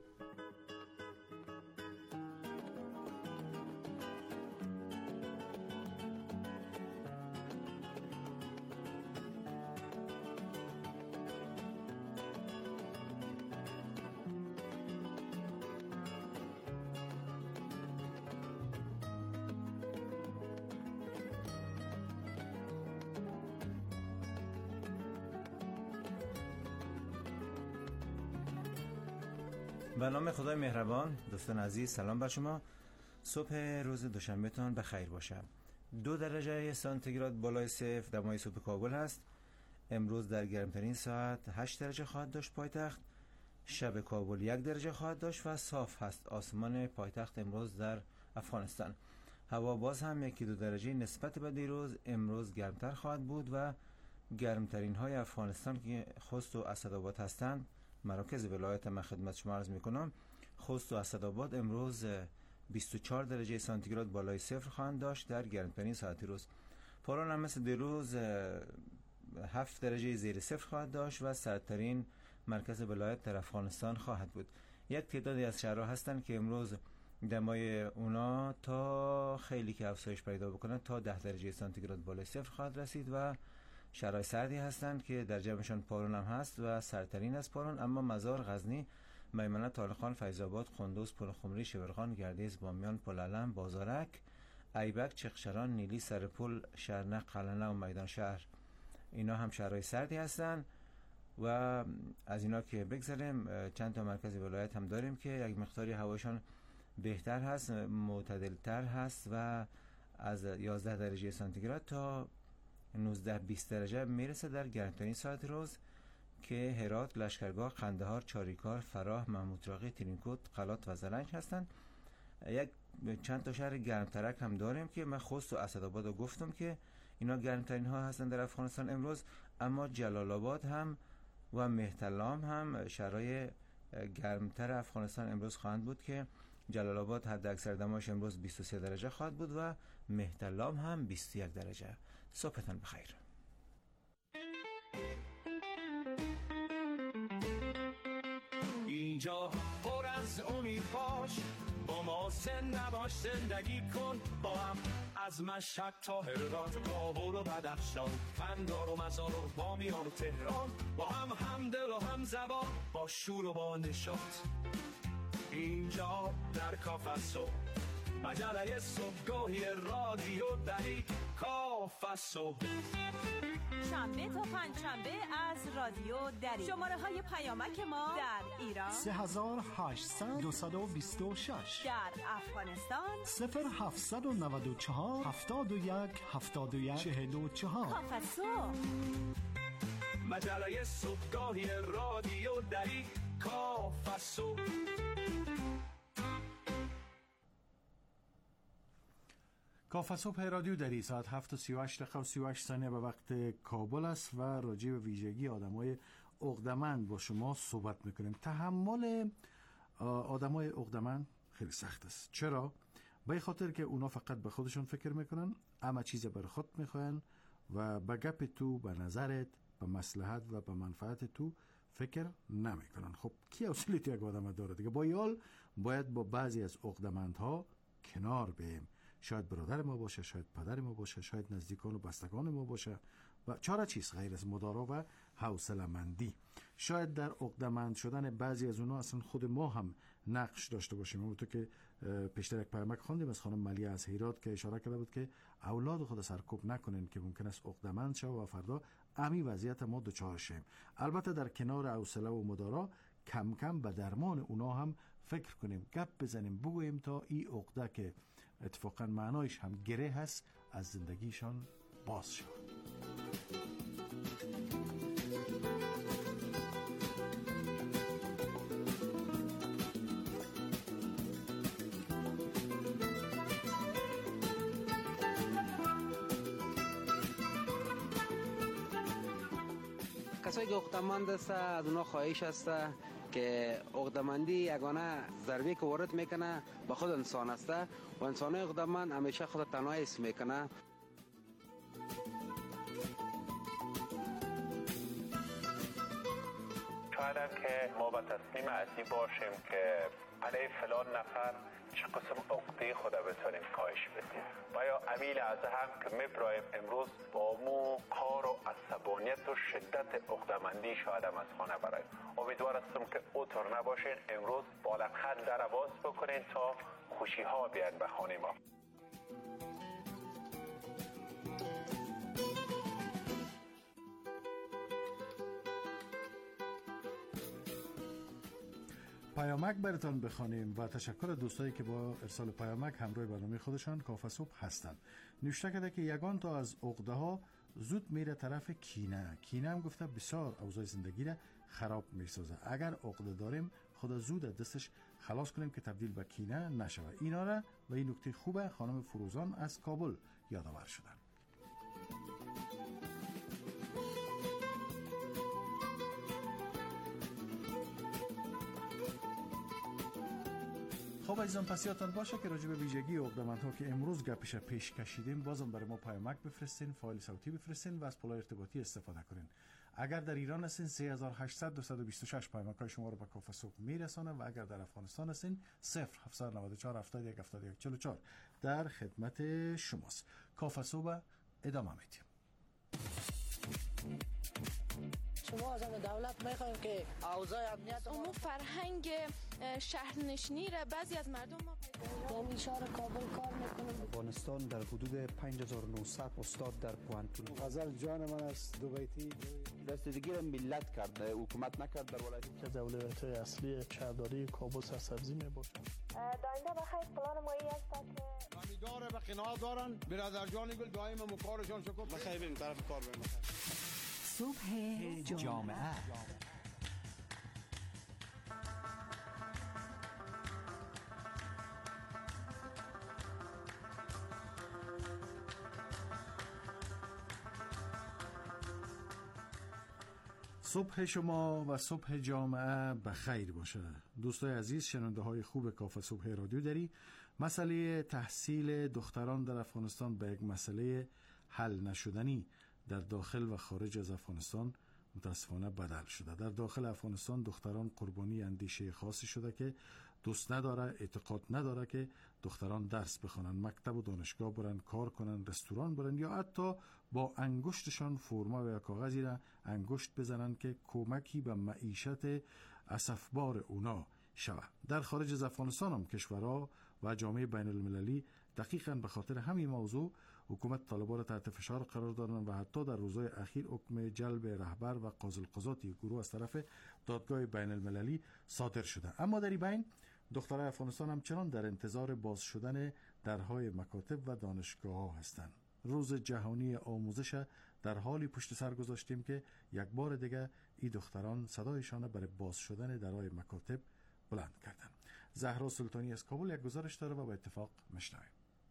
به نام خدای مهربان. دوستان عزیز سلام بر شما. صبح روز دوشنبه تان بخیر باشه. 2 درجه سانتیگراد بالای صفر دمای صبح کابل هست. امروز در گرمترین ساعت 8 درجه خواهد داشت پایتخت. شب کابل 1 درجه خواهد داشت و صاف هست آسمان پایتخت امروز در افغانستان. هوا باز هم 1-2 درجه نسبت به دیروز امروز گرمتر خواهد بود و گرمترین های افغانستان که خوست و اسدآباد هستند، مراکز ولایت من خدمت شما عرض میکنم. خوست و اسدآباد امروز 24 درجه سانتیگراد بالای صفر خواهند داشت در گرمترین ساعت روز. پاران هم مثل دیروز 7 درجه زیر صفر خواهد داشت و سردترین مرکز ولایت در افغانستان خواهد بود. یک تعدادی از شهرها هستند که امروز دمای اونا تا خیلی که افزایش پیدا بکنه تا 10 درجه سانتیگراد بالای صفر خواهد رسید و شهرهای سردی هستند که در جمعشان پارون هم هست و سردترین از پارون، اما مزار، غزنی میمنه طالقان، فیض‌آباد، قندوز، پلخمری، شبرغان، گردیز، بامیان، پلعلم، بازارک، ایبک، چقچران، نیلی، سرپل، شرنق، قلنه و میدان شهر. اینا هم شهرهای سردی هستن و از اینا که بگذاریم چند تا مرکز ولایت هم داریم که یک مقداری هواشان بهتر هست، معتدلتر هست و از 11 درجه سانتیگراد تا 19-20 درجه میرسه در گرمترین ساعت روز که هرات، لشکرگاه، قندهار، چاریکار، فراه، محمودراغی، ترینکوت، قلات و زرنج هستند. یک چند تا شهر گرمترک هم داریم که من خوست و اسدآباد رو گفتم که اینا گرمترین ها هستند در افغانستان امروز، اما جلال آباد هم و مهترلام هم شهرهای گرمتر افغانستان امروز خواهند بود که جلال آباد حد اکثر دماش امروز 23 درجه خواهد بود و مهترلام هم 21 درجه. صبحتان بخیر. اینجا پر از امید باش، با ما نباش، زندگی کن با هم از مشهد تا هرات، کابل و بدخشان، قندهار و مزار و بامیان و تهران، با هم دل و هم زبان، با شور و با نشاط. اینجا در کافسو مجله صبحگاهی رادیو دهی کافسو، شنبه تا پنجشنبه از رادیو دری. شماره های پیامک ما در ایران 3800-226، در افغانستان 0794-71-71-44. کافسو مجله صبحگاهی رادیو دری کافسو. کافه صبح رادیو دری ساعت 7:38 دقیقه و 38 ثانیه به وقت کابل است و راجع به ویژگی آدمای عقده‌مند با شما صحبت میکنیم. تحمل آدمای عقده‌مند خیلی سخت است. چرا؟ به خاطر که اونا فقط به خودشون فکر میکنن، همه چیز بر خود میخواین و به گپ تو، به نظرت، به مصلحت و به منفعت تو فکر نمیکنن. خب کی حوصله یک آدم داره دیگه؟ با یال باید با بعضی از عقده‌مندها کنار بیم. شاید برادر ما باشه، شاید پدر ما باشه، شاید نزدیکان و بستگان ما باشه و چاره چیز غیر از مدارا و حوصله مندی. شاید در عقده‌مند شدن بعضی از اونها اصلا خود ما هم نقش داشته باشیم. همونطور که پیشتر یک پیامک خواندیم از خانم ملیه از هرات که اشاره کرده بود که اولاد خود سرکوب نکنین که ممکن است عقده‌مند شه و فردا امی وضعیت ما دچار شیم. البته در کنار حوصله و مدارا کم کم به درمان اونا هم فکر کنیم، گپ بزنیم، بگوییم تا این عقده که اتفاقا معنایش هم گره هست از زندگیشان باز شد. کسایی که عقده‌مند است از اونا خواهش است که عقده‌مندی یگانه ضربه که وارد میکنه به خود انسان است و انسان عقده‌مند همیشه خود تنها حس میکنه. شاید که ما به تصمیم اصلی باشیم که علیه فلان نفر چه قسم عقده خدا بتونیم کاهش بدیم و یا امیل از هم که میبرایم امروز با مو کار و عصبانیت و شدت عقده‌مندی شاید هم از خانه برایم. امیدوار هستم که اوتر نباشین، امروز بالخط در باز بکنین تا خوشی ها بیان به خانه ما. پیامک براتون بخوانیم و تشکر دوستایی که با ارسال پیامک همراه برنامه خودشان کافه صبح هستند. نوشته کرده که یگان تا از عقده ها زود میره طرف کینه. کینه هم گفته بسیار اوضاع زندگی را خراب میسازه. اگر عقده داریم خدا زود از دستش خلاص کنیم که تبدیل به کینه نشوه. اینا را و این نکته خوبه خانم فروزان از کابل یادآور شدن. خب عزیزان، پس یادتان باشه که راجع به ویژگی عقده‌مندها که امروز گپش پیش کشیدیم بازم برای ما پیامک بفرستین، فایل صوتی بفرستین و از پلای ارتباطی استفاده کنین. اگر در ایران هستین 3800-226 پیامک‌های شما رو به کافه صبح میرسانه و اگر در افغانستان هستین 0794-71-71-44 در خدمت شماست. کافه صبح ادامه میدیم. ما از دولت میخوایم که اوضاع امنیت ما فرهنگ شهرنشینی را بعضی از مردم ما در شهر کابل کار میکنم. افغانستان در حدود 5900 استاد در پوهنتون. غزل جان من است دوبیتی رسیدگی ملت کرده، حکومت نکرد در ولایت که اولویت اصلی شهرداری کابل سرسبزی میباشد. داینده بخیر پلان مایی است که امیدواره به قناعت دارن. برادر جان گل دائم مکارشان شکر بخیر بریم طرف کار بریم. صبح جامعه. صبح شما و صبح جامعه بخیر باشه. دوستای عزیز، شنونده های خوب کافه صبح رادیو داری، مسئله تحصیل دختران در افغانستان به یک مسئله حل نشدنی در داخل و خارج از افغانستان متاسفانه بدل شده. در داخل افغانستان دختران قربانی اندیشه خاصی شده که دوست نداره، اعتقاد نداره که دختران درس بخونن، مکتب و دانشگاه برن، کار کنن، رستوران برن، یا حتی با انگشتشان فرما و یا کاغذی را انگشت بزنن که کمکی به معیشت اسفبار اونا شود. در خارج از افغانستان هم کشورها و جامعه بین المللی دقیقاً به خاطر همین موضوع حکومت طالبان را تحت فشار قرار دادن و حتی در روزهای اخیر حکم جلب رهبر و قاضی القضات گروه از طرف دادگاه بین المللی صادر شده. اما در این بین دخترای افغانستان همچنان در انتظار باز شدن درهای مکاتب و دانشگاه ها هستند. روز جهانی آموزش در حالی پشت سر گذاشتیم که یک بار دیگه این دختران صدایشان برای باز شدن درهای مکاتب بلند کردند. زهرا سلطانی از کابل یک گزارش داره و با اتفاق میشنویم.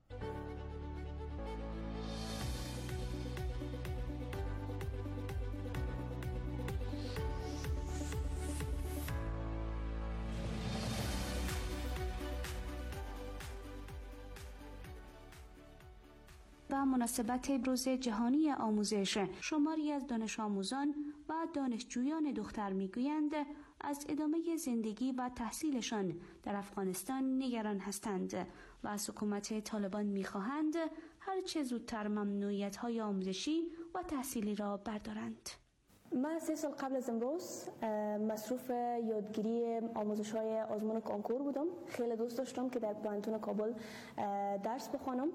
به مناسبت روز جهانی آموزش، شماری از دانش آموزان و دانشجویان دختر میگویند از ادامه زندگی و تحصیلشان در افغانستان نگران هستند و از حکومت طالبان میخواهند هر چه زودتر ممنوعیت‌های آموزشی و تحصیلی را بردارند. من 3 سال قبل از امروز مصروف یادگیری آموزش‌های آزمون کنکور بودم. خیلی دوست داشتم که در پوهنتون کابل درس بخوانم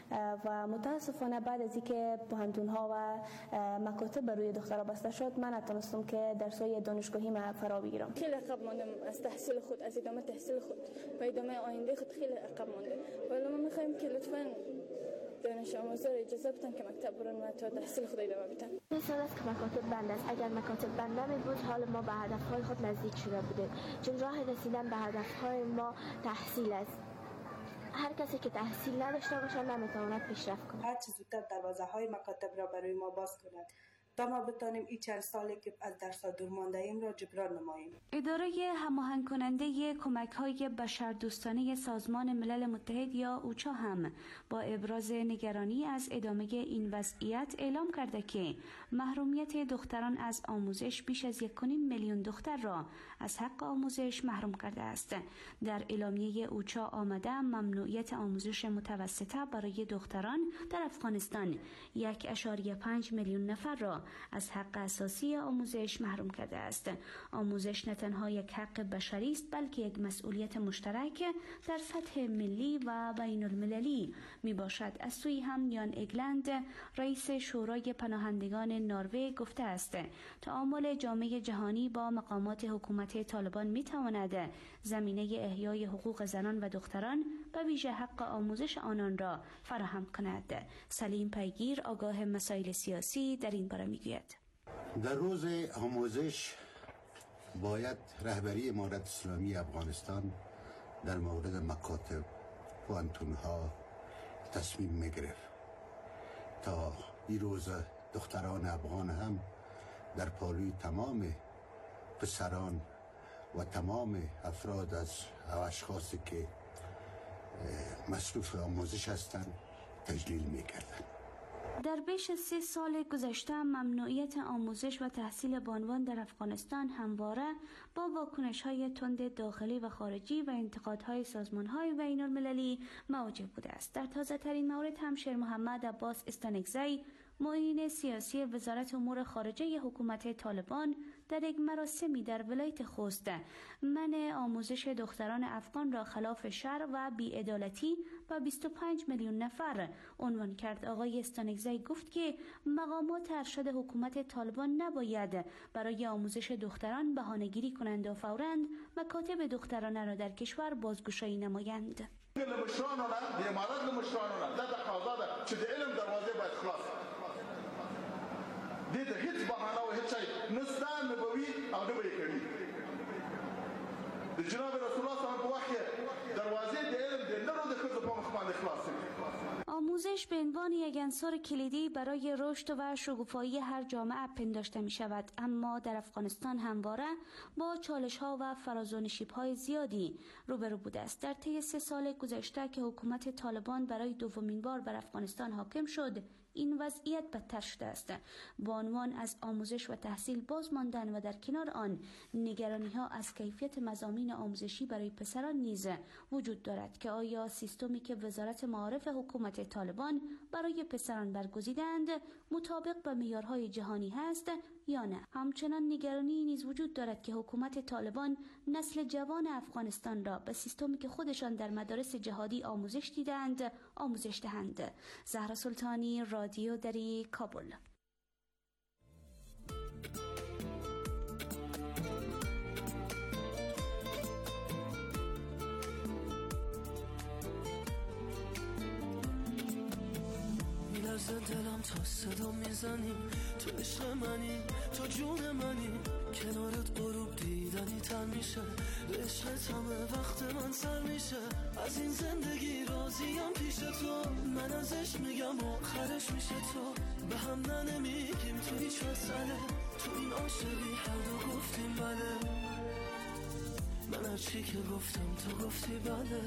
و متاسفانه بعد از اینکه پوهنتون‌ها و مکاتب بر روی دخترها بسته شد، من نتونستم که درس‌های دانشگاهی ما فرا بگیرم. خیلی عقب ماندم از تحصیل خود، از ادامه تحصیل خود و ادامه آینده خود خیلی عقب مانده. ولی ما می‌خوایم که لطفاً دانش آموزا را اجازه بدن که مکتب برن و تا تحصیل خود ادامه بدن. مثال است که مکاتب بند است. اگر مکاتب بند نمی‌بود حال ما به هدف‌های خود نزدیک شده بودیم، چون راه رسیدن به هدف‌های ما تحصیل است. هر کسی که تحصیل نداشته باشه نمیتواند پیشرفت کند. هر چه زودتر دروازه‌های مکاتب را برای ما باز کنند تا ما بتانیم این چند سالی که از درس‌ها دور مانده ایم را جبران نماییم. اداره هماهنگ کننده کمک‌های بشردوستانه سازمان ملل متحد یا اوچا هم با ابراز نگرانی از ادامه این وضعیت اعلام کرده که محرومیت دختران از آموزش بیش از 1.5 میلیون دختر را از حق آموزش محروم کرده است. در اعلامیه اوچا آمده ممنوعیت آموزش متوسطه برای دختران در افغانستان 1.5 میلیون نفر را از حق اساسی آموزش محروم کرده است. آموزش نه تنها یک حق بشری است بلکه یک مسئولیت مشترک در سطح ملی و بین المللی می باشد. از سوی هم یان اگلند رئیس شورای پناهندگان نروژ گفته است تعامل جامعه جهانی با مقامات حکومت طالبان می تواند زمینه احیای حقوق زنان و دختران و ویژه حق آموزش آنان را فراهم کند. سلیم پیگیر آگاه مسائل سیاسی در این باره میگوید. در روز آموزش باید رهبری امارت اسلامی افغانستان در مورد مکاتب پوهنتون‌ها تصمیم میگرفت تا این روز دختران افغان هم در پالوی تمام پسران و تمام افراد از اشخاصی که مصروف آموزش هستند تجلیل میکردند. در بیش از 3 سال گذشته ممنوعیت آموزش و تحصیل بانوان در افغانستان همواره با واکنش‌های تند داخلی و خارجی و انتقادهای سازمان‌های بین‌المللی مواجه بوده است. در تازه‌ترین مورد هم شیر محمد عباس استانکزی معین سیاسی وزارت امور خارجه حکومت طالبان در یک مراسمی در ولایت خوست منع آموزش دختران افغان را خلاف شرع و بی‌عدالتی و 25 میلیون نفر عنوان کرد. آقای استانکزی گفت که مقامات ارشد حکومت طالبان نباید برای آموزش دختران بهانه‌گیری کنند و فوراً مکاتب دخترانه را در کشور بازگشایی نمایند. لمشرانونه د امارت لمشرانونه دا تقاضا ده چې د علم دروازې باید خلاص دي د هیڅ بهانه او هیڅ نستا نبوي او نه به کوي د جناب رسول الله صلی الله علیه و په وخت دروازې د علم د نړو د ښځو په مخ باندې خلاص آموزش به عنوان یک عنصر کلیدی برای رشد و شکوفایی هر جامعه پنداشته می شود، اما در افغانستان همواره با چالش‌ها و فرازونشیب‌های زیادی روبرو بوده است. در طی 3 سال گذشته که حکومت طالبان برای دومین بار بر افغانستان حاکم شد، این وضعیت بدتر شده است. با عنوان از آموزش و تحصیل باز ماندن و در کنار آن نگرانی‌ها از کیفیت مضامین آموزشی برای پسران نیز وجود دارد که آیا سیستمی که وزارت معارف حکومت طالبان برای پسران برگزیدند مطابق با معیارهای جهانی هست یا نه. همچنان نگرانی نیز وجود دارد که حکومت طالبان نسل جوان افغانستان را به سیستمی که خودشان در مدارس جهادی آموزش دیدند آموزش دهند. زهرا سلطانی، رادیو دری، کابل. میلرزه دلم تا صدا میزنی، تو عشق منی، تو جون منی، کنارت غروب دیدنی تر میشه، به عشقت همه وقت من سر میشه، از این زندگی راضیم پیش تو، من ازش میگم آخرش میشه تو، به هم نمیگیم تو هیچ مسئله، تو این عاشقی هر دو گفتیم بله، من هر چی که گفتم تو گفتی بله،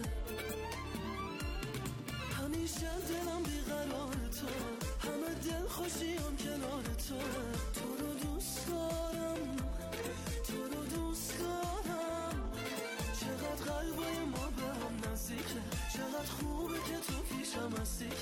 همیشه دلم بیقرار تو، همه دل خوشیم کنار تو، تو رو دوست دارم، تو رو دوست دارم، چقدر قلبای ما به هم نزدیکه، چقدر خوبه که تو پیشم هستی